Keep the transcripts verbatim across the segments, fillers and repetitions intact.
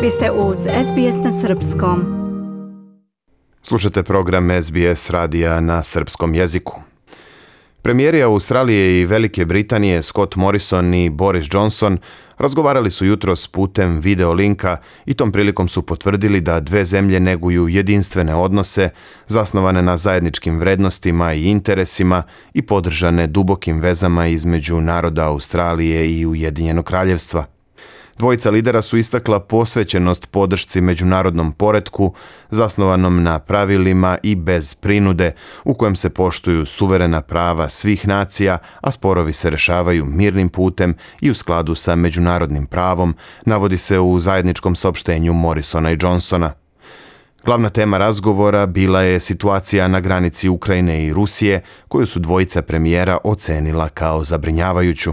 Vi ste uz S B S na srpskom. Slušate program S B S radija na srpskom jeziku. Premijeri Australije i Velike Britanije Scott Morrison i Boris Johnson razgovarali su jutros putem video linka i tom prilikom su potvrdili da dve zemlje neguju jedinstvene odnose zasnovane na zajedničkim vrednostima i interesima i podržane dubokim vezama između naroda Australije i Ujedinjenog kraljevstva. Dvojica lidera su istakla posvećenost podršci međunarodnom poretku zasnovanom na pravilima i bez prinude u kojem se poštuju suverena prava svih nacija, a sporovi se rešavaju mirnim putem i u skladu sa međunarodnim pravom, navodi se u zajedničkom saopštenju Morrisona i Johnsona. Glavna tema razgovora bila je situacija na granici Ukrajine i Rusije, koju su dvojica premijera ocenila kao zabrinjavajuću.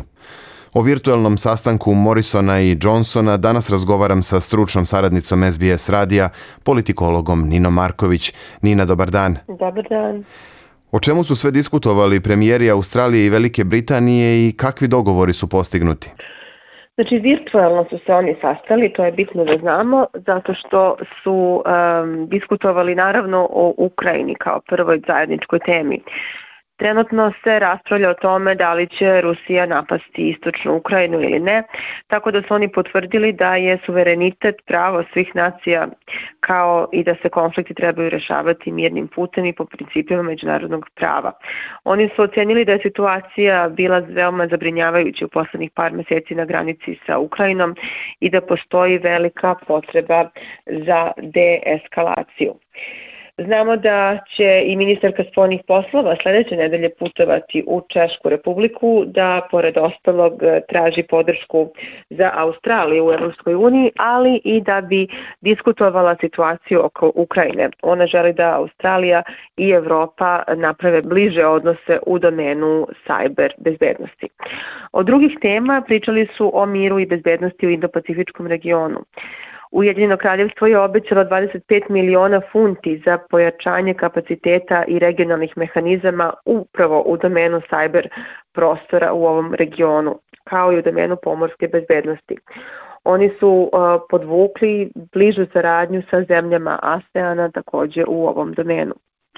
O virtualnom sastanku Morrisona i Johnsona danas razgovaram sa stručnom saradnicom S B S radija, politikologom Ninom Marković. Nina, dobar dan. Dobar dan. O čemu su sve diskutovali premijeri Australije i Velike Britanije i kakvi dogovori su postignuti? Znači, virtualno su se oni sastali, to je bitno da znamo, zato što su um, diskutovali naravno o Ukrajini kao prvoj zajedničkoj temi. Trenutno se raspravlja o tome da li će Rusija napasti istočnu Ukrajinu ili ne, tako da su oni potvrdili da je suverenitet pravo svih nacija kao i da se konflikti trebaju rešavati mirnim putem i po principima međunarodnog prava. Oni su ocenili da je situacija bila veoma zabrinjavajuća u poslednjih par meseci na granici sa Ukrajinom i da postoji velika potreba za deeskalaciju. Znamo da će i ministarka spoljnih poslova sledeće nedelje putovati u Češku Republiku, da pored ostalog traži podršku za Australiju u Evropskoj uniji, ali i da bi diskutovala situaciju oko Ukrajine. Ona želi da Australija i Evropa naprave bliže odnose u domenu sajber bezbednosti. Od drugih tema pričali su o miru i bezbednosti u Indo-Pacifičkom regionu. Ujedinjeno kraljevstvo je obećalo dvadeset pet miliona funti za pojačanje kapaciteta i regionalnih mehanizama upravo u domenu sajber prostora u ovom regionu, kao i u domenu pomorske bezbednosti. Oni su uh, podvukli bližu saradnju sa zemljama ASEANA također u ovom domenu.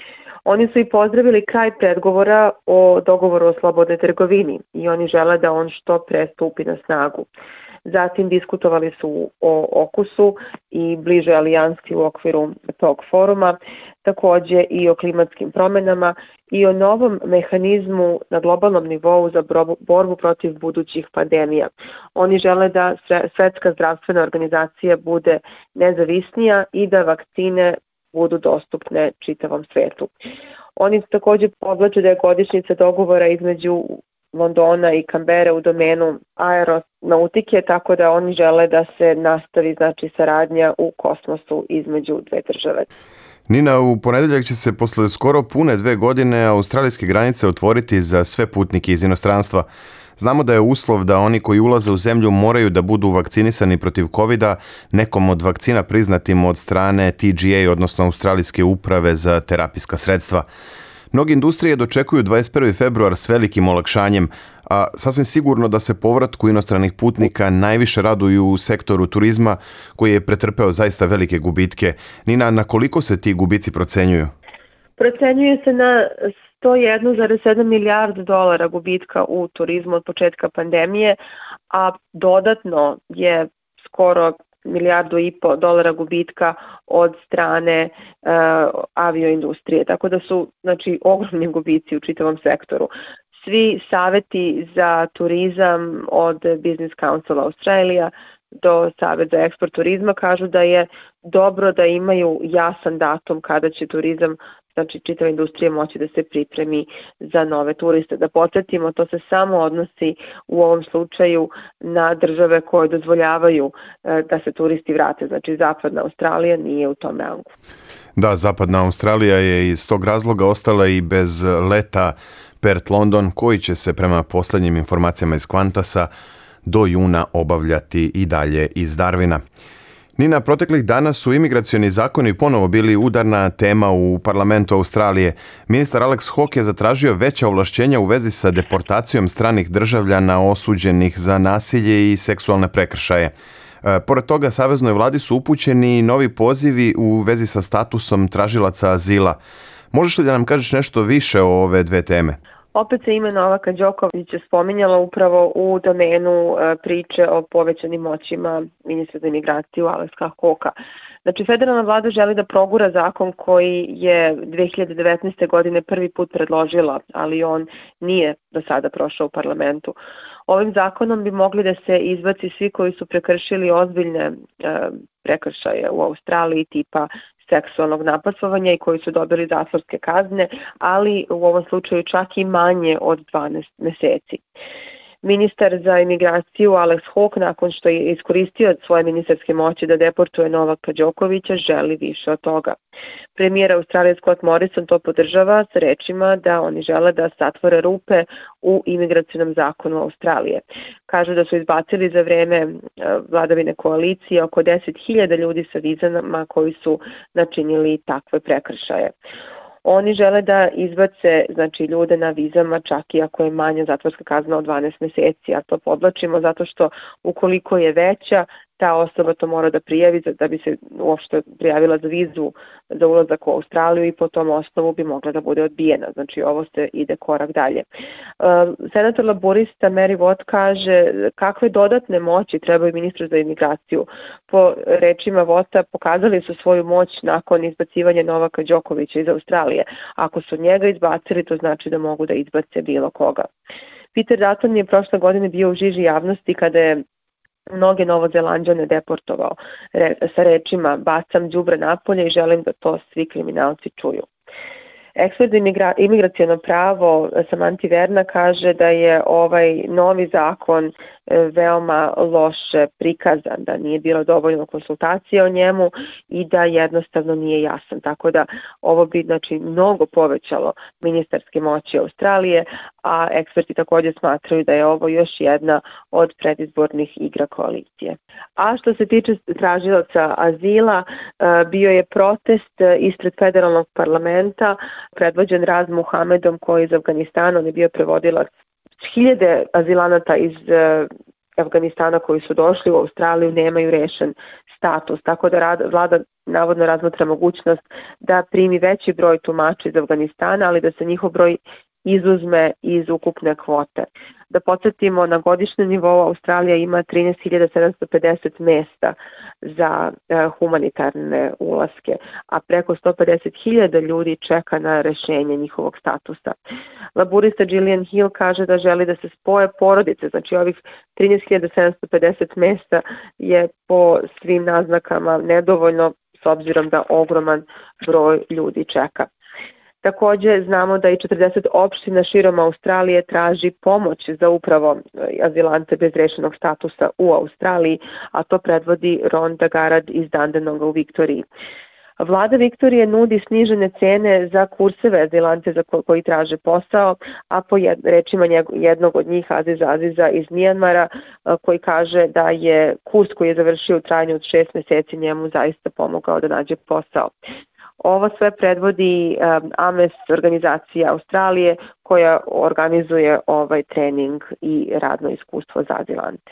Oni su i pozdravili kraj pregovora o dogovoru o slobodnoj trgovini i oni žele da on što pre stupi na snagu. Zatim diskutovali su o okusu i bliže alijanski u okviru tog foruma, također i o klimatskim promjenama i o novom mehanizmu na globalnom nivou za borbu protiv budućih pandemija. Oni žele da Svetska zdravstvena organizacija bude nezavisnija i da vakcine budu dostupne čitavom svetu. Oni također podvlače da je godišnjica dogovora između Londona i Kambere u domenu aeronautike, tako da oni žele da se nastavi znači saradnja u kosmosu između dve države. Nina, u ponedeljak će se posle skoro pune dve godine australijske granice otvoriti za sve putnike iz inostranstva. Znamo da je uslov da oni koji ulaze u zemlju moraju da budu vakcinisani protiv kovida nekom od vakcina priznatim od strane T G A, odnosno Australijske uprave za terapijska sredstva. Mnogi industrije dočekuju dvadeset prvi februar s velikim olakšanjem, a sasvim sigurno da se povratku inostranih putnika najviše raduju u sektoru turizma koji je pretrpeo zaista velike gubitke. Nina, na koliko se ti gubici procenjuju? Procenjuju se na sto jedan zarez sedam milijardi dolara gubitka u turizmu od početka pandemije, a dodatno je skoro milijardu i po dolara gubitka od strane uh, avioindustrije. Tako da su znači ogromni gubici u čitavom sektoru. Svi saveti za turizam od Business Council Australia do Savet za eksport turizma kažu da je dobro da imaju jasan datum kada će turizam, znači čitava industrija, moći da se pripremi za nove turiste. Da podsjetimo, to se samo odnosi u ovom slučaju na države koje dozvoljavaju da se turisti vrate. Znači Zapadna Australija nije u tom rangu. Da, Zapadna Australija je iz tog razloga ostala i bez leta Perth-London, koji će se prema posljednjim informacijama iz Qantasa do juna obavljati i dalje iz Darwina. Nina, proteklih dana su imigracioni zakoni ponovo bili udarna tema u parlamentu Australije. Ministar Alex Hawke je zatražio veća ovlašćenja u vezi sa deportacijom stranih državljana osuđenih za nasilje i seksualne prekršaje. Pored toga, Saveznoj vladi su upućeni novi pozivi u vezi sa statusom tražilaca azila. Možeš li da nam kažeš nešto više o ove dve teme? Opet se ime Novaka Đokovića spominjala upravo u domenu priče o povećanim moćima ministra za imigraciju Alexa Hoka. Znači, federalna vlada želi da progura zakon koji je dve hiljade devetnaeste. godine prvi put predložila, ali on nije do sada prošao u parlamentu. Ovim zakonom bi mogli da se izbaci svi koji su prekršili ozbiljne e, prekršaje u Australiji tipa seksualnog napasovanja i koji su dobili zatvorske kazne, ali u ovom slučaju čak i manje od dvanaest meseci. Ministar za imigraciju Alex Hawke, nakon što je iskoristio svoje ministarske moći da deportuje Novaka Đokovića, želi više od toga. Premijer Australije Scott Morrison to podržava sa rečima da oni žele da satvore rupe u imigracionom zakonu Australije. Kažu da su izbacili za vreme vladavine koalicije oko deset hiljada ljudi sa vizama koji su načinili takve prekršaje. Oni žele da izbace, znači, ljude na vizama čak i ako je manja zatvorska kazna od dvanaest meseci, a to podlačimo zato što ukoliko je veća, ta osoba to mora da prijavi da bi se uopšte prijavila za vizu za ulazak u Australiju i po tom osnovu bi mogla da bude odbijena. Znači, ovo se ide korak dalje. Senator laborista Mary Watt kaže kakve dodatne moći trebaju ministru za imigraciju. Po rečima Watta pokazali su svoju moć nakon izbacivanja Novaka Đokovića iz Australije. Ako su njega izbacili, to znači da mogu da izbace bilo koga. Peter Dutton je prošle godine bio u žiži javnosti kada je mnoge Novozelanđane deportovao re, sa rečima bacam đubre napolje i želim da to svi kriminalci čuju. Ekspert za imigra, imigracijono pravo Samanti Verna kaže da je ovaj novi zakon veoma loše prikazan, da nije bilo dovoljno konsultacije o njemu i da jednostavno nije jasan. Tako da ovo bi, znači, mnogo povećalo ministarske moći Australije, a eksperti također smatraju da je ovo još jedna od predizbornih igra koalicije. A što se tiče tražilaca azila, bio je protest ispred federalnog parlamenta predvođen Raz Muhamedom koji je iz Afganistana, on je bio prevodilac. Hiljade azilanata iz Afganistana koji su došli u Australiju nemaju rešen status, tako da vlada navodno razmatra mogućnost da primi veći broj tumača iz Afganistana, ali da se njihov broj izuzme iz ukupne kvote. Da podsjetimo, na godišnjem nivou Australija ima trinaest hiljada sedamsto pedeset mesta za humanitarne ulaske, a preko sto pedeset hiljada ljudi čeka na rešenje njihovog statusa. Laburista Gillian Hill kaže da želi da se spoje porodice, znači ovih trinaest hiljada sedamsto pedeset mesta je po svim naznakama nedovoljno s obzirom da ogroman broj ljudi čeka. Također znamo da i četrdeset opština širom Australije traži pomoć za upravo azilante bez rešenog statusa u Australiji, a to predvodi Rhonda Garad iz Dandenonga u Viktoriji. Vlada Viktorije nudi snižene cene za kurseve azilante za koji traže posao, a po rečima jednog od njih, Aziza Aziza iz Mijanmara, koji kaže da je kurs koji je završio u trajanju od šest meseci njemu zaista pomogao da nađe posao. Ovo sve predvodi um, A M E S organizacija Australije koja organizuje ovaj trening i radno iskustvo za azilante.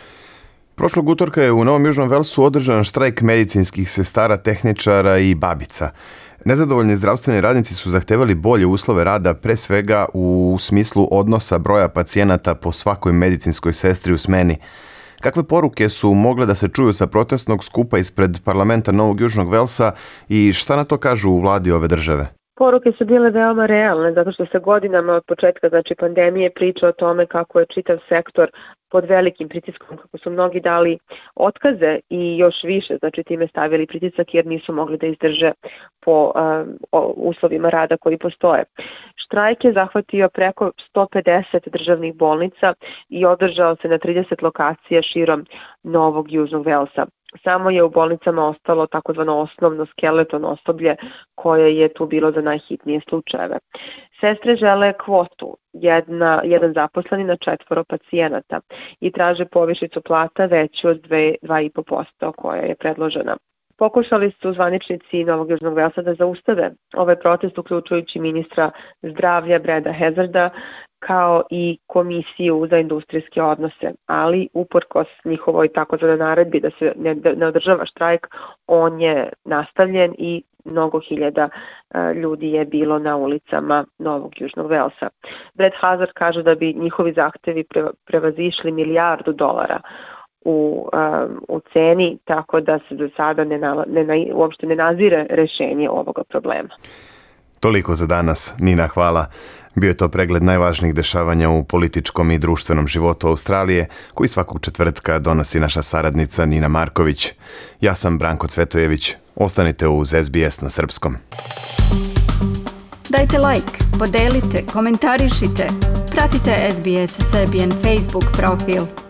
Prošlog utorka je u Novom Južnom Velsu održan štrajk medicinskih sestara, tehničara i babica. Nezadovoljni zdravstveni radnici su zahtevali bolje uslove rada, pre svega u smislu odnosa broja pacijenata po svakoj medicinskoj sestri u smeni. Kakve poruke su mogle da se čuju sa protestnog skupa ispred parlamenta Novog Južnog Velsa i šta na to kažu u vladi ove države? Poruke su bile veoma realne, zato što se godinama od početka, znači pandemije, priča o tome kako je čitav sektor pod velikim pritiskom, kako su mnogi dali otkaze i još više, znači time stavili pritisak jer nisu mogli da izdrže po uh, uslovima rada koji postoje. Štrajk je zahvatio preko sto pedeset državnih bolnica i održao se na trideset lokacija širom Novog Južnog Velsa. Samo je u bolnicama ostalo takozvano osnovno skeleton osoblje koje je tu bilo za najhitnije slučajeve. Sestre žele kvotu, jedna, jedan zaposleni na četvoro pacijenata i traže povišicu plata veću od dva i po posto koja je predložena. Pokušali su zvaničnici Novog Južnog Velsa da zaustave ovaj protest, uključujući ministra zdravlja Breda Hazarda, kao i Komisiju za industrijske odnose, ali uprkos njihovoj takozvanoj naredbi da se ne, ne održava štrajk, on je nastavljen i mnogo hiljada ljudi je bilo na ulicama Novog Južnog Velsa. Brad Hazard kaže da bi njihovi zahtevi prevazišli milijardu dolara u, u ceni, tako da se do sada ne, ne, uopšte ne nazire rešenje ovoga problema. Toliko za danas. Nina, hvala. Bio je to pregled najvažnijih dešavanja u političkom i društvenom životu Australije, koji svakog četvrtka donosi naša saradnica Nina Marković. Ja sam Branko Cvetojević. Ostanite uz S B S na srpskom. Dajte like, podelite, komentarišite. Pratite S B S Serbian Facebook profil.